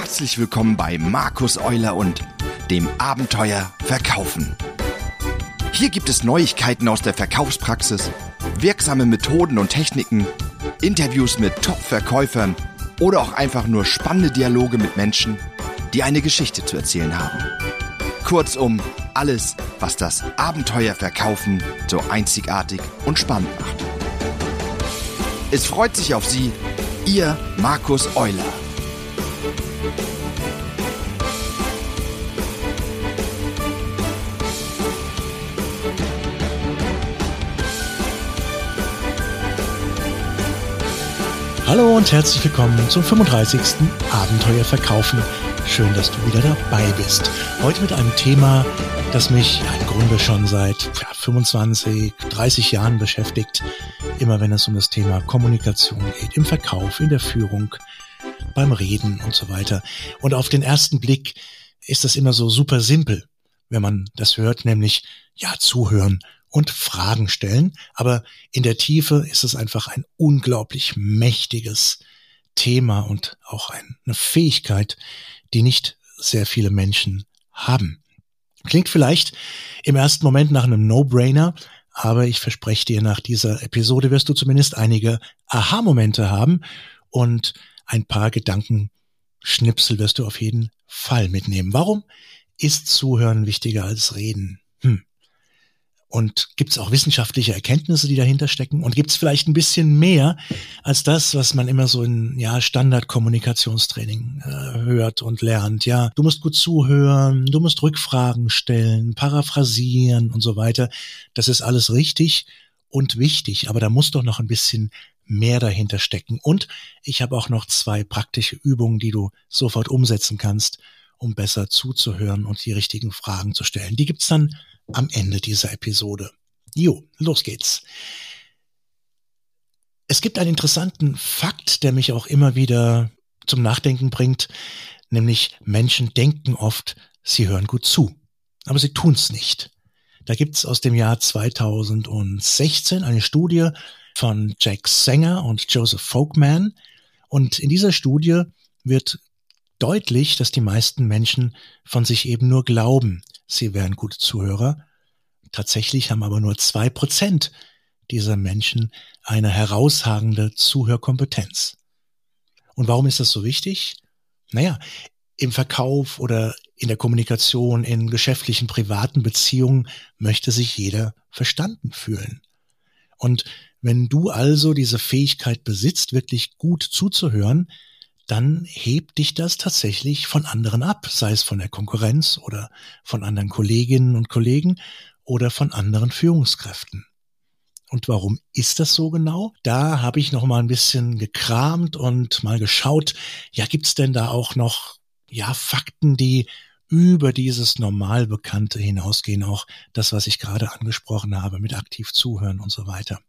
Herzlich willkommen bei Markus Euler und dem Abenteuer Verkaufen. Hier gibt es Neuigkeiten aus der Verkaufspraxis, wirksame Methoden und Techniken, Interviews mit Top-Verkäufern oder auch einfach nur spannende Dialoge mit Menschen, die eine Geschichte zu erzählen haben. Kurzum, alles, was das Abenteuer Verkaufen so einzigartig und spannend macht. Es freut sich auf Sie, Ihr Markus Euler. Hallo und herzlich willkommen zum 35. Abenteuer Verkaufen. Schön, dass du wieder dabei bist. Heute mit einem Thema, das mich im Grunde schon seit 25, 30 Jahren beschäftigt. Immer wenn es um das Thema Kommunikation geht, im Verkauf, in der Führung, beim Reden und so weiter. Und auf den ersten Blick ist das immer so super simpel, wenn man das hört, nämlich zuhören und Fragen stellen. Aber in der Tiefe ist es einfach ein unglaublich mächtiges Thema und auch eine Fähigkeit, die nicht sehr viele Menschen haben. Klingt vielleicht im ersten Moment nach einem No-Brainer, aber ich verspreche dir, nach dieser Episode wirst du zumindest einige Aha-Momente haben und ein paar Gedankenschnipsel wirst du auf jeden Fall mitnehmen. Warum ist Zuhören wichtiger als Reden? Und gibt es auch wissenschaftliche Erkenntnisse, die dahinter stecken? Und gibt es vielleicht ein bisschen mehr als das, was man immer so in Standard-Kommunikationstraining hört und lernt? Ja, du musst gut zuhören, du musst Rückfragen stellen, paraphrasieren und so weiter. Das ist alles richtig und wichtig, aber da muss doch noch ein bisschen mehr dahinter stecken. Und ich habe auch noch 2 praktische Übungen, die du sofort umsetzen kannst, um besser zuzuhören und die richtigen Fragen zu stellen. Die gibt's dann am Ende dieser Episode. Los geht's. Es gibt einen interessanten Fakt, der mich auch immer wieder zum Nachdenken bringt, nämlich Menschen denken oft, sie hören gut zu, aber sie tun's nicht. Da gibt's aus dem Jahr 2016 eine Studie von Jack Sanger und Joseph Folkman, und in dieser Studie wird deutlich, dass die meisten Menschen von sich eben nur glauben, sie wären gute Zuhörer. Tatsächlich haben aber nur 2% dieser Menschen eine herausragende Zuhörkompetenz. Und warum ist das so wichtig? Im Verkauf oder in der Kommunikation, in geschäftlichen, privaten Beziehungen möchte sich jeder verstanden fühlen. Und wenn du also diese Fähigkeit besitzt, wirklich gut zuzuhören, dann hebt dich das tatsächlich von anderen ab, sei es von der Konkurrenz oder von anderen Kolleginnen und Kollegen oder von anderen Führungskräften. Und warum ist das so genau? Da habe ich noch mal ein bisschen gekramt und mal geschaut, gibt's denn da auch noch Fakten, die über dieses normal Bekannte hinausgehen, auch das, was ich gerade angesprochen habe, mit aktiv zuhören und so weiter.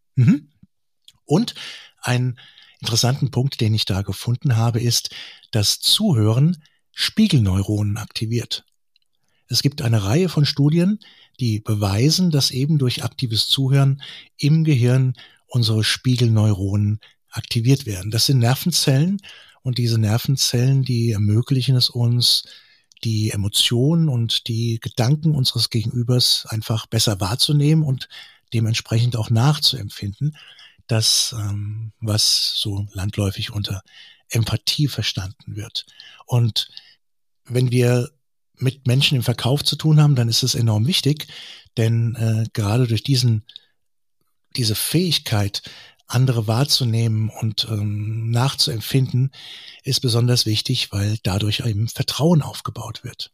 Und ein interessanten Punkt, den ich da gefunden habe, ist, dass Zuhören Spiegelneuronen aktiviert. Es gibt eine Reihe von Studien, die beweisen, dass eben durch aktives Zuhören im Gehirn unsere Spiegelneuronen aktiviert werden. Das sind Nervenzellen, und diese Nervenzellen, die ermöglichen es uns, die Emotionen und die Gedanken unseres Gegenübers einfach besser wahrzunehmen und dementsprechend auch nachzuempfinden. Das, was so landläufig unter Empathie verstanden wird. Und wenn wir mit Menschen im Verkauf zu tun haben, dann ist es enorm wichtig, denn gerade durch diese Fähigkeit, andere wahrzunehmen und nachzuempfinden, ist besonders wichtig, weil dadurch eben Vertrauen aufgebaut wird.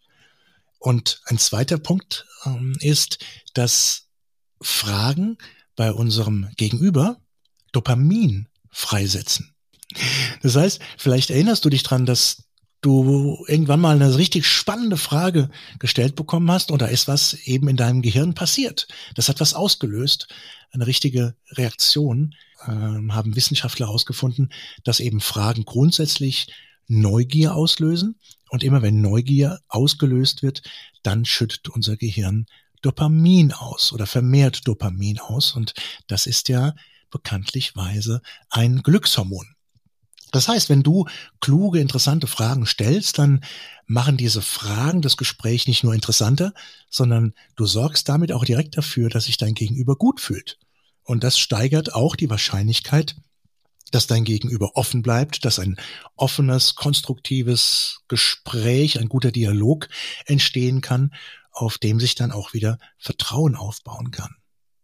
Und ein zweiter Punkt ist, dass Fragen bei unserem Gegenüber Dopamin freisetzen. Das heißt, vielleicht erinnerst du dich dran, dass du irgendwann mal eine richtig spannende Frage gestellt bekommen hast und da ist was eben in deinem Gehirn passiert. Das hat was ausgelöst, eine richtige Reaktion. Haben Wissenschaftler herausgefunden, dass eben Fragen grundsätzlich Neugier auslösen, und immer wenn Neugier ausgelöst wird, dann schüttet unser Gehirn Dopamin aus oder vermehrt Dopamin aus, und das ist ja bekanntlichweise ein Glückshormon. Das heißt, wenn du kluge, interessante Fragen stellst, dann machen diese Fragen das Gespräch nicht nur interessanter, sondern du sorgst damit auch direkt dafür, dass sich dein Gegenüber gut fühlt. Und das steigert auch die Wahrscheinlichkeit, dass dein Gegenüber offen bleibt, dass ein offenes, konstruktives Gespräch, ein guter Dialog entstehen kann, auf dem sich dann auch wieder Vertrauen aufbauen kann.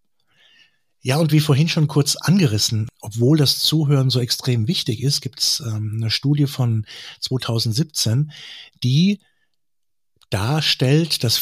Ja, und wie vorhin schon kurz angerissen, obwohl das Zuhören so extrem wichtig ist, gibt es eine Studie von 2017, die darstellt, dass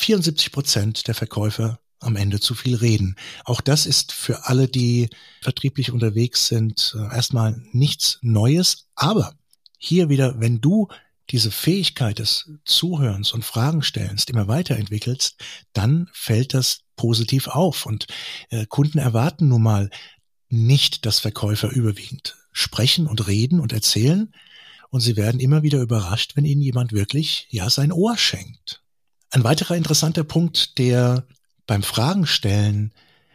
74% der Verkäufer am Ende zu viel reden. Auch das ist für alle, die vertrieblich unterwegs sind, erstmal nichts Neues. Aber hier wieder, wenn du diese Fähigkeit des Zuhörens und Fragenstellens immer weiterentwickelst, dann fällt das positiv auf. Und Kunden erwarten nun mal nicht, dass Verkäufer überwiegend sprechen und reden und erzählen. Und sie werden immer wieder überrascht, wenn ihnen jemand wirklich, sein Ohr schenkt. Ein weiterer interessanter Punkt, der beim Fragenstellen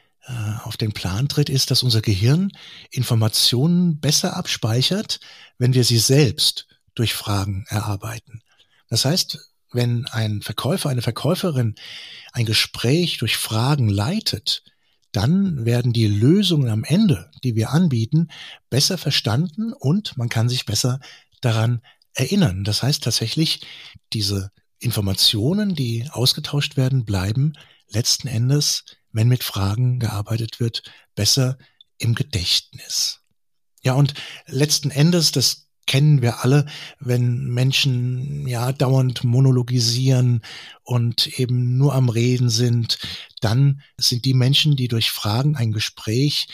auf den Plan tritt, ist, dass unser Gehirn Informationen besser abspeichert, wenn wir sie selbst durch Fragen erarbeiten. Das heißt, wenn ein Verkäufer, eine Verkäuferin ein Gespräch durch Fragen leitet, dann werden die Lösungen am Ende, die wir anbieten, besser verstanden und man kann sich besser daran erinnern. Das heißt tatsächlich, diese Informationen, die ausgetauscht werden, bleiben letzten Endes, wenn mit Fragen gearbeitet wird, besser im Gedächtnis. Ja, und letzten Endes, das kennen wir alle, wenn Menschen dauernd monologisieren und eben nur am Reden sind, dann sind die Menschen, die durch Fragen ein Gespräch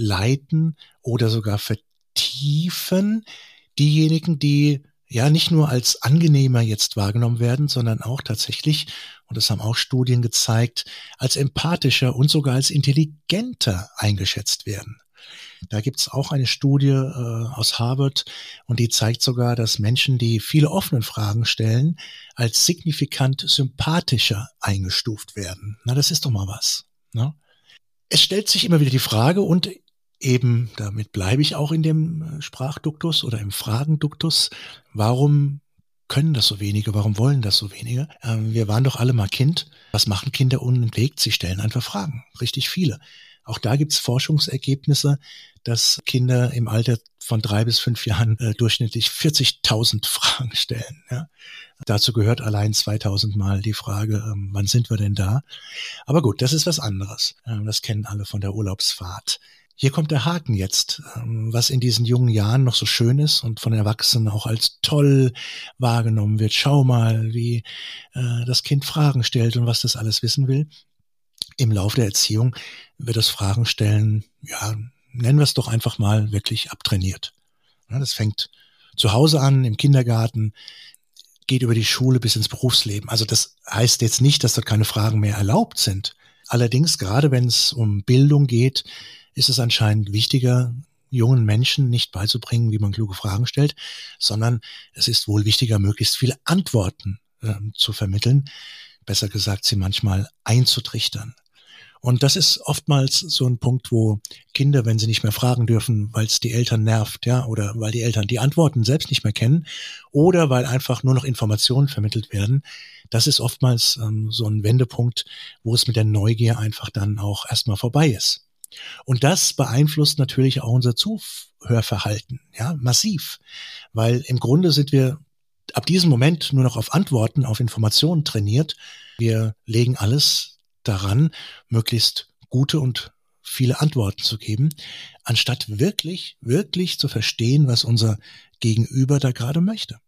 leiten oder sogar vertiefen, diejenigen, die nicht nur als angenehmer jetzt wahrgenommen werden, sondern auch tatsächlich, und das haben auch Studien gezeigt, als empathischer und sogar als intelligenter eingeschätzt werden. Da gibt's auch eine Studie aus Harvard und die zeigt sogar, dass Menschen, die viele offene Fragen stellen, als signifikant sympathischer eingestuft werden. Na, das ist doch mal was. Ne? Es stellt sich immer wieder die Frage und eben, damit bleibe ich auch in dem Sprachduktus oder im Fragenduktus, warum können das so wenige, warum wollen das so wenige? Wir waren doch alle mal Kind. Was machen Kinder unentwegt? Sie stellen einfach Fragen, richtig viele. Auch da gibt's Forschungsergebnisse, dass Kinder im Alter von 3 bis 5 Jahren durchschnittlich 40.000 Fragen stellen. Ja. Dazu gehört allein 2000 Mal die Frage, wann sind wir denn da? Aber gut, das ist was anderes. Das kennen alle von der Urlaubsfahrt. Hier kommt der Haken jetzt, was in diesen jungen Jahren noch so schön ist und von Erwachsenen auch als toll wahrgenommen wird. Schau mal, wie das Kind Fragen stellt und was das alles wissen will. Im Laufe der Erziehung wird das Fragen stellen, nennen wir es doch einfach mal, wirklich abtrainiert. Ja, das fängt zu Hause an, im Kindergarten, geht über die Schule bis ins Berufsleben. Also das heißt jetzt nicht, dass dort keine Fragen mehr erlaubt sind. Allerdings, gerade wenn es um Bildung geht, ist es anscheinend wichtiger, jungen Menschen nicht beizubringen, wie man kluge Fragen stellt, sondern es ist wohl wichtiger, möglichst viele Antworten zu vermitteln. Besser gesagt, sie manchmal einzutrichtern. Und das ist oftmals so ein Punkt, wo Kinder, wenn sie nicht mehr fragen dürfen, weil es die Eltern nervt, oder weil die Eltern die Antworten selbst nicht mehr kennen oder weil einfach nur noch Informationen vermittelt werden, das ist oftmals so ein Wendepunkt, wo es mit der Neugier einfach dann auch erstmal vorbei ist. Und das beeinflusst natürlich auch unser Zuhörverhalten, massiv, weil im Grunde sind wir ab diesem Moment nur noch auf Antworten, auf Informationen trainiert. Wir legen alles daran, möglichst gute und viele Antworten zu geben, anstatt wirklich, wirklich zu verstehen, was unser Gegenüber da gerade möchte.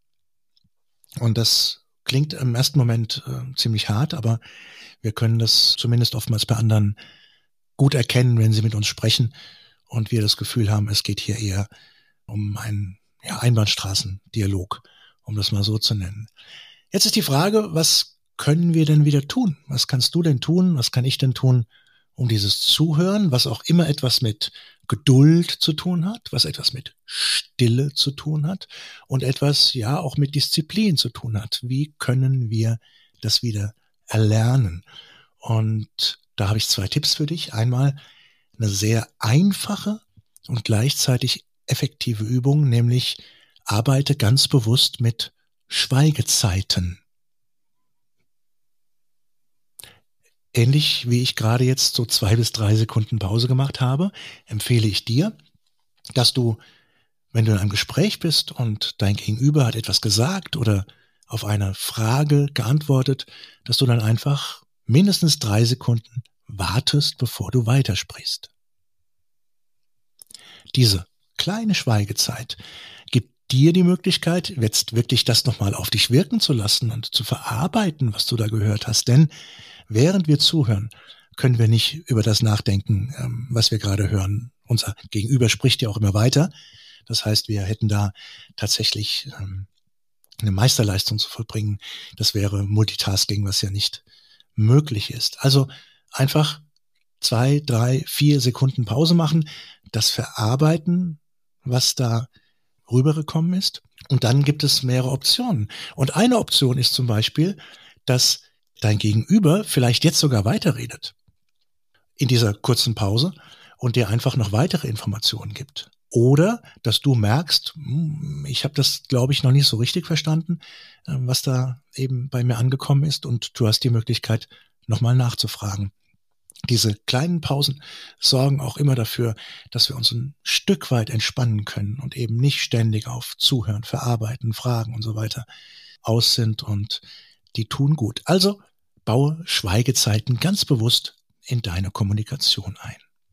Und das klingt im ersten Moment ziemlich hart, aber wir können das zumindest oftmals bei anderen gut erkennen, wenn sie mit uns sprechen und wir das Gefühl haben, es geht hier eher um einen Einbahnstraßendialog, um das mal so zu nennen. Jetzt ist die Frage, was können wir denn wieder tun? Was kannst du denn tun? Was kann ich denn tun, um dieses Zuhören, was auch immer etwas mit Geduld zu tun hat, was etwas mit Stille zu tun hat und etwas auch mit Disziplin zu tun hat? Wie können wir das wieder erlernen? Und da habe ich 2 Tipps für dich. Einmal eine sehr einfache und gleichzeitig effektive Übung, nämlich arbeite ganz bewusst mit Schweigezeiten. Ähnlich wie ich gerade jetzt so 2 bis 3 Sekunden Pause gemacht habe, empfehle ich dir, dass du, wenn du in einem Gespräch bist und dein Gegenüber hat etwas gesagt oder auf eine Frage geantwortet, dass du dann einfach mindestens 3 Sekunden wartest, bevor du weitersprichst. Diese kleine Schweigezeit gibt dir die Möglichkeit, jetzt wirklich das nochmal auf dich wirken zu lassen und zu verarbeiten, was du da gehört hast. Denn während wir zuhören, können wir nicht über das nachdenken, was wir gerade hören. Unser Gegenüber spricht ja auch immer weiter. Das heißt, wir hätten da tatsächlich eine Meisterleistung zu vollbringen. Das wäre Multitasking, was ja nicht möglich ist. Also einfach 2, 3, 4 Sekunden Pause machen, das verarbeiten, was da rübergekommen ist. Und dann gibt es mehrere Optionen. Und eine Option ist zum Beispiel, dass dein Gegenüber vielleicht jetzt sogar weiterredet in dieser kurzen Pause und dir einfach noch weitere Informationen gibt. Oder dass du merkst, ich habe das, glaube ich, noch nicht so richtig verstanden, was da eben bei mir angekommen ist, und du hast die Möglichkeit, nochmal nachzufragen. Diese kleinen Pausen sorgen auch immer dafür, dass wir uns ein Stück weit entspannen können und eben nicht ständig auf Zuhören, Verarbeiten, Fragen und so weiter aus sind, und die tun gut. Also baue Schweigezeiten ganz bewusst in deine Kommunikation ein.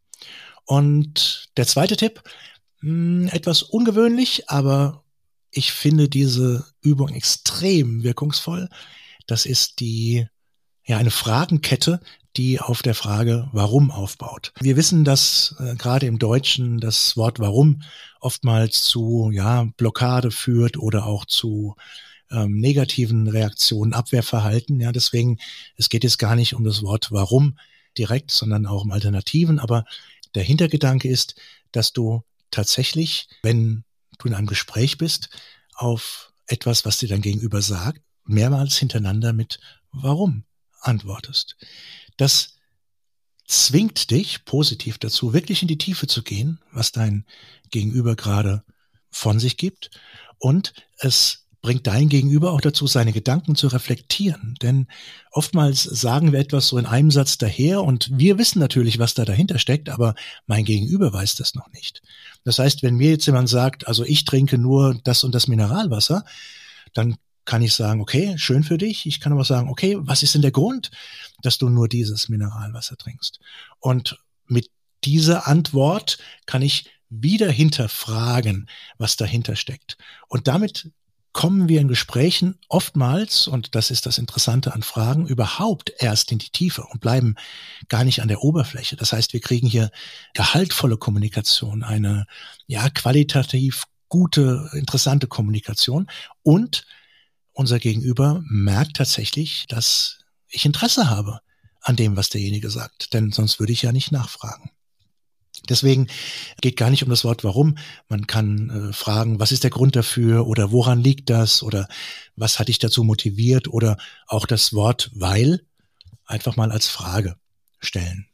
Und der zweite Tipp, etwas ungewöhnlich, aber ich finde diese Übung extrem wirkungsvoll. Das ist eine Fragenkette, die auf der Frage Warum aufbaut. Wir wissen, dass gerade im Deutschen das Wort Warum oftmals zu Blockade führt oder auch zu negativen Reaktionen, Abwehrverhalten. Ja, deswegen, es geht jetzt gar nicht um das Wort Warum direkt, sondern auch um Alternativen. Aber der Hintergedanke ist, dass du tatsächlich, wenn du in einem Gespräch bist, auf etwas, was dir dein Gegenüber sagt, mehrmals hintereinander mit Warum antwortest. Das zwingt dich positiv dazu, wirklich in die Tiefe zu gehen, was dein Gegenüber gerade von sich gibt, und es bringt dein Gegenüber auch dazu, seine Gedanken zu reflektieren. Denn oftmals sagen wir etwas so in einem Satz daher und wir wissen natürlich, was da dahinter steckt, aber mein Gegenüber weiß das noch nicht. Das heißt, wenn mir jetzt jemand sagt, also ich trinke nur das und das Mineralwasser, dann kann ich sagen, okay, schön für dich. Ich kann aber sagen, okay, was ist denn der Grund, dass du nur dieses Mineralwasser trinkst? Und mit dieser Antwort kann ich wieder hinterfragen, was dahinter steckt. Und damit kommen wir in Gesprächen oftmals, und das ist das Interessante an Fragen, überhaupt erst in die Tiefe und bleiben gar nicht an der Oberfläche. Das heißt, wir kriegen hier gehaltvolle Kommunikation, eine qualitativ gute, interessante Kommunikation, und unser Gegenüber merkt tatsächlich, dass ich Interesse habe an dem, was derjenige sagt, denn sonst würde ich ja nicht nachfragen. Deswegen geht gar nicht um das Wort Warum. Man kann fragen, was ist der Grund dafür oder woran liegt das oder was hat dich dazu motiviert, oder auch das Wort Weil einfach mal als Frage stellen.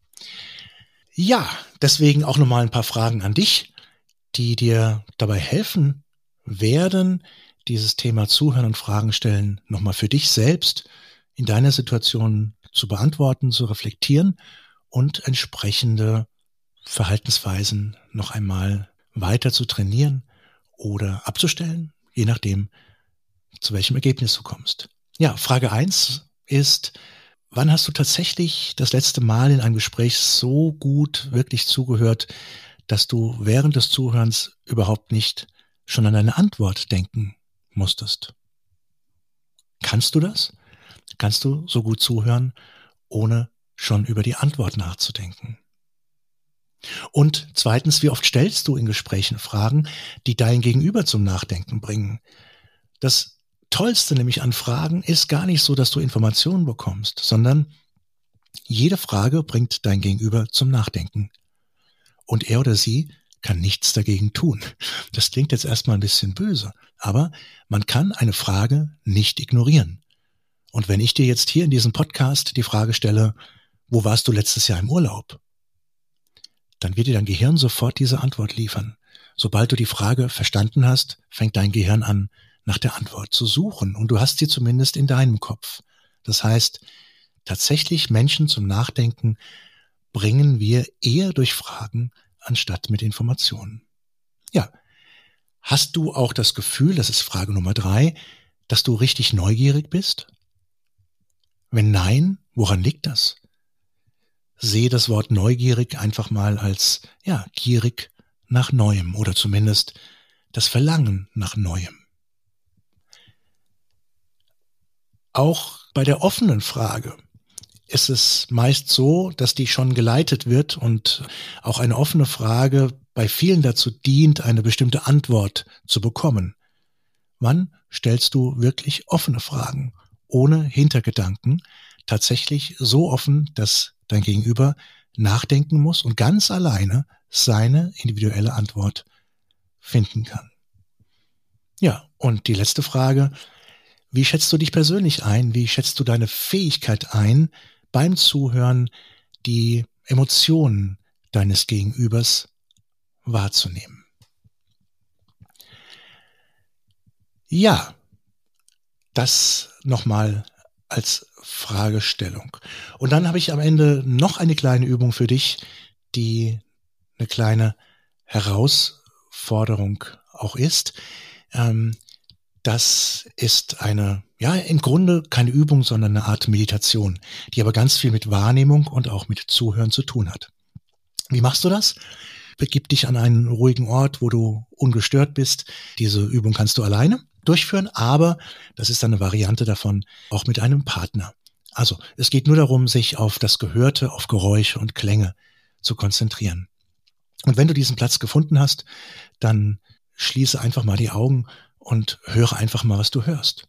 Ja, deswegen auch nochmal ein paar Fragen an dich, die dir dabei helfen werden, dieses Thema Zuhören und Fragen stellen nochmal für dich selbst in deiner Situation zu beantworten, zu reflektieren und entsprechende Verhaltensweisen noch einmal weiter zu trainieren oder abzustellen, je nachdem, zu welchem Ergebnis du kommst. Ja, Frage 1 ist, wann hast du tatsächlich das letzte Mal in einem Gespräch so gut wirklich zugehört, dass du während des Zuhörens überhaupt nicht schon an eine Antwort denken musstest? Kannst du das? Kannst du so gut zuhören, ohne schon über die Antwort nachzudenken? Und zweitens, wie oft stellst du in Gesprächen Fragen, die dein Gegenüber zum Nachdenken bringen? Das Tollste nämlich an Fragen ist gar nicht so, dass du Informationen bekommst, sondern jede Frage bringt dein Gegenüber zum Nachdenken. Und er oder sie kann nichts dagegen tun. Das klingt jetzt erstmal ein bisschen böse, aber man kann eine Frage nicht ignorieren. Und wenn ich dir jetzt hier in diesem Podcast die Frage stelle, wo warst du letztes Jahr im Urlaub? Dann wird dir dein Gehirn sofort diese Antwort liefern. Sobald du die Frage verstanden hast, fängt dein Gehirn an, nach der Antwort zu suchen. Und du hast sie zumindest in deinem Kopf. Das heißt, tatsächlich Menschen zum Nachdenken bringen wir eher durch Fragen anstatt mit Informationen. Ja. Hast du auch das Gefühl, das ist Frage Nummer 3, dass du richtig neugierig bist? Wenn nein, woran liegt das? Sehe das Wort neugierig einfach mal als, gierig nach Neuem oder zumindest das Verlangen nach Neuem. Auch bei der offenen Frage ist es meist so, dass die schon geleitet wird und auch eine offene Frage bei vielen dazu dient, eine bestimmte Antwort zu bekommen. Wann stellst du wirklich offene Fragen, ohne Hintergedanken, tatsächlich so offen, dass dein Gegenüber nachdenken muss und ganz alleine seine individuelle Antwort finden kann? Ja, und die letzte Frage: Wie schätzt du dich persönlich ein? Wie schätzt du deine Fähigkeit ein, beim Zuhören die Emotionen deines Gegenübers wahrzunehmen? Ja, das nochmal als Fragestellung. Und dann habe ich am Ende noch eine kleine Übung für dich, die eine kleine Herausforderung auch ist. Das ist im Grunde keine Übung, sondern eine Art Meditation, die aber ganz viel mit Wahrnehmung und auch mit Zuhören zu tun hat. Wie machst du das? Begib dich an einen ruhigen Ort, wo du ungestört bist. Diese Übung kannst du alleine durchführen, aber das ist eine Variante davon, auch mit einem Partner. Also es geht nur darum, sich auf das Gehörte, auf Geräusche und Klänge zu konzentrieren. Und wenn du diesen Platz gefunden hast, dann schließe einfach mal die Augen und höre einfach mal, was du hörst.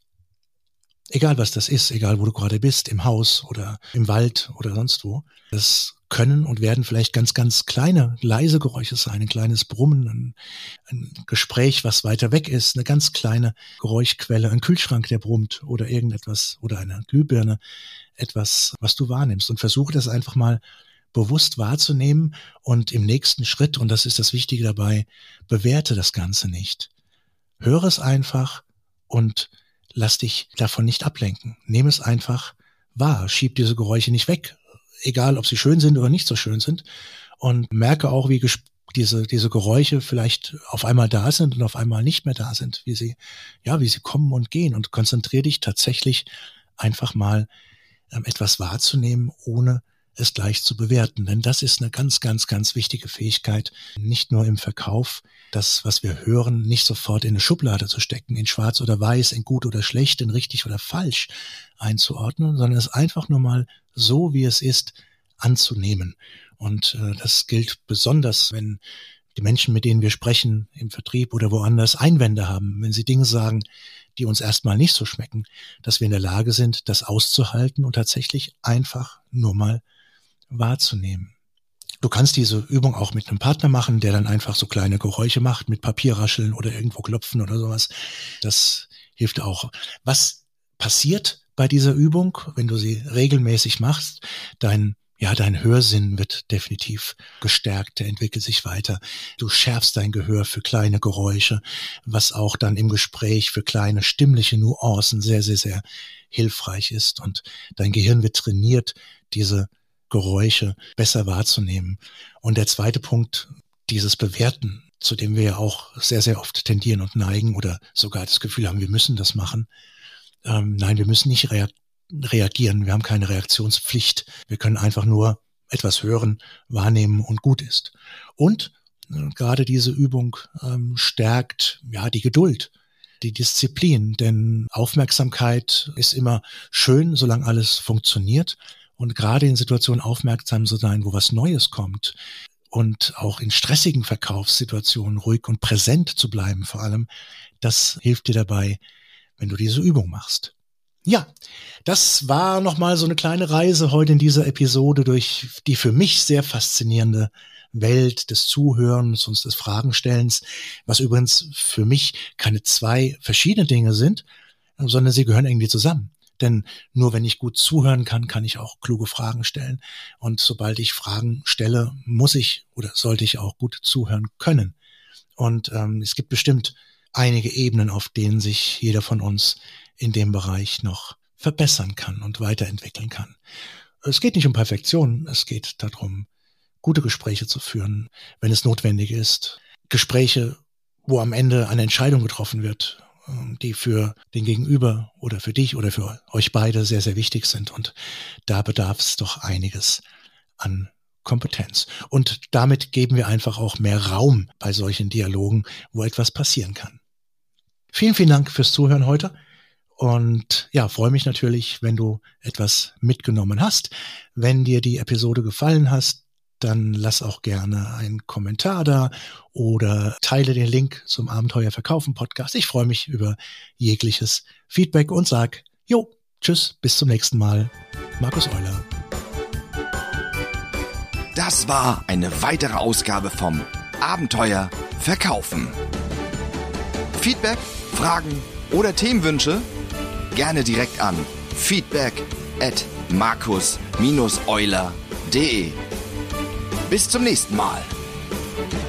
Egal was das ist, egal wo du gerade bist, im Haus oder im Wald oder sonst wo. Das können und werden vielleicht ganz, ganz kleine, leise Geräusche sein, ein kleines Brummen, ein Gespräch, was weiter weg ist, eine ganz kleine Geräuschquelle, ein Kühlschrank, der brummt oder irgendetwas oder eine Glühbirne, etwas, was du wahrnimmst. Und versuche das einfach mal bewusst wahrzunehmen und im nächsten Schritt, und das ist das Wichtige dabei, bewerte das Ganze nicht. Höre es einfach und lass dich davon nicht ablenken. Nimm es einfach wahr. Schieb diese Geräusche nicht weg, egal ob sie schön sind oder nicht so schön sind. Und merke auch, wie diese Geräusche vielleicht auf einmal da sind und auf einmal nicht mehr da sind, wie sie kommen und gehen. Und konzentriere dich tatsächlich einfach mal etwas wahrzunehmen, ohne es gleich zu bewerten. Denn das ist eine ganz, ganz, ganz wichtige Fähigkeit, nicht nur im Verkauf, das, was wir hören, nicht sofort in eine Schublade zu stecken, in schwarz oder weiß, in gut oder schlecht, in richtig oder falsch einzuordnen, sondern es einfach nur mal so, wie es ist, anzunehmen. Und das gilt besonders, wenn die Menschen, mit denen wir sprechen, im Vertrieb oder woanders, Einwände haben, wenn sie Dinge sagen, die uns erstmal nicht so schmecken, dass wir in der Lage sind, das auszuhalten und tatsächlich einfach nur mal wahrzunehmen. Du kannst diese Übung auch mit einem Partner machen, der dann einfach so kleine Geräusche macht, mit Papierrascheln oder irgendwo klopfen oder sowas. Das hilft auch. Was passiert bei dieser Übung, wenn du sie regelmäßig machst? Dein Hörsinn wird definitiv gestärkt, der entwickelt sich weiter. Du schärfst dein Gehör für kleine Geräusche, was auch dann im Gespräch für kleine stimmliche Nuancen sehr, sehr, sehr hilfreich ist. Und dein Gehirn wird trainiert, diese Geräusche besser wahrzunehmen. Und der zweite Punkt, dieses Bewerten, zu dem wir ja auch sehr, sehr oft tendieren und neigen oder sogar das Gefühl haben, wir müssen das machen. Nein, wir müssen nicht reagieren. Wir haben keine Reaktionspflicht. Wir können einfach nur etwas hören, wahrnehmen und gut ist. Und gerade diese Übung stärkt die Geduld, die Disziplin, denn Aufmerksamkeit ist immer schön, solange alles funktioniert. Und gerade in Situationen aufmerksam zu sein, wo was Neues kommt und auch in stressigen Verkaufssituationen ruhig und präsent zu bleiben vor allem, das hilft dir dabei, wenn du diese Übung machst. Ja, das war nochmal so eine kleine Reise heute in dieser Episode durch die für mich sehr faszinierende Welt des Zuhörens und des Fragenstellens, was übrigens für mich keine zwei verschiedene Dinge sind, sondern sie gehören irgendwie zusammen. Denn nur wenn ich gut zuhören kann, kann ich auch kluge Fragen stellen. Und sobald ich Fragen stelle, muss ich oder sollte ich auch gut zuhören können. Und es gibt bestimmt einige Ebenen, auf denen sich jeder von uns in dem Bereich noch verbessern kann und weiterentwickeln kann. Es geht nicht um Perfektion, es geht darum, gute Gespräche zu führen, wenn es notwendig ist. Gespräche, wo am Ende eine Entscheidung getroffen wird, die für den Gegenüber oder für dich oder für euch beide sehr, sehr wichtig sind. Und da bedarf es doch einiges an Kompetenz. Und damit geben wir einfach auch mehr Raum bei solchen Dialogen, wo etwas passieren kann. Vielen, vielen Dank fürs Zuhören heute. Und ja, freue mich natürlich, wenn du etwas mitgenommen hast. Wenn dir die Episode gefallen hat, dann lass auch gerne einen Kommentar da oder teile den Link zum Abenteuer Verkaufen Podcast. Ich freue mich über jegliches Feedback und sag, tschüss, bis zum nächsten Mal. Markus Euler. Das war eine weitere Ausgabe vom Abenteuer Verkaufen. Feedback, Fragen oder Themenwünsche? Gerne direkt an feedback@markus-euler.de. Bis zum nächsten Mal.